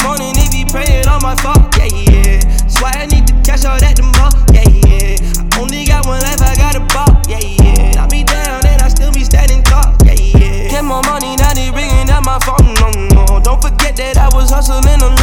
morning, they be praying on my fault, yeah, yeah. That's why I need to cash out at the mall, yeah, yeah. I only got one life, I got a ball, yeah, yeah. Knock me down and I still be standing tall, yeah, yeah. Get more money, now they ringing out my phone, no, no. Don't forget that I was hustling on